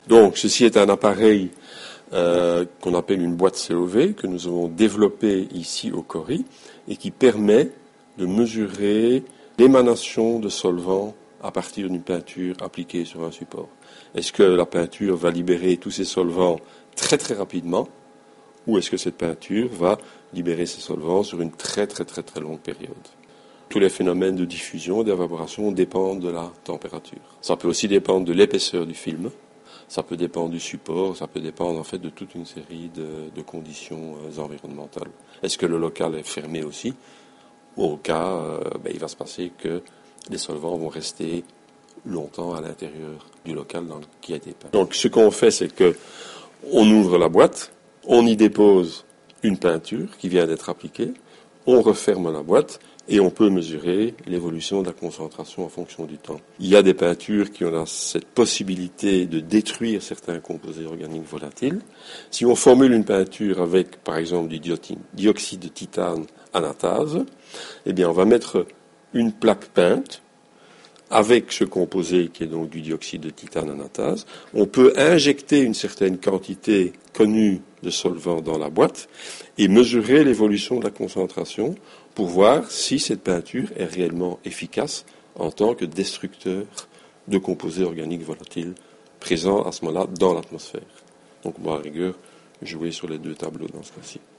Donc, ceci est un appareil qu'on appelle une boîte COV que nous avons développée ici au Cori et qui permet de mesurer l'émanation de solvants à partir d'une peinture appliquée sur un support. Est-ce que la peinture va libérer tous ces solvants très très rapidement ou est-ce que cette peinture va libérer ces solvants sur une très très très très longue période? Tous les phénomènes de diffusion et d'évaporation dépendent de la température. Ça peut aussi dépendre de l'épaisseur du film. Ça peut dépendre du support, ça peut dépendre en fait de toute une série de conditions environnementales. Est-ce que le local est fermé aussi? Ou au cas, il va se passer que les solvants vont rester longtemps à l'intérieur du local qui a été peint. Donc ce qu'on fait, c'est que on ouvre la boîte, on y dépose une peinture qui vient d'être appliquée, on referme la boîte et on peut mesurer l'évolution de la concentration en fonction du temps. Il y a des peintures qui ont cette possibilité de détruire certains composés organiques volatiles. Si on formule une peinture avec, par exemple, du dioxyde de titane anatase, eh bien, on va mettre une plaque peinte avec ce composé qui est donc du dioxyde de titane anatase. On peut injecter une certaine quantité connue de solvant dans la boîte et mesurer l'évolution de la concentration pour voir si cette peinture est réellement efficace en tant que destructeur de composés organiques volatiles présents à ce moment-là dans l'atmosphère. Donc, moi, à rigueur, jouer sur les deux tableaux dans ce cas-ci.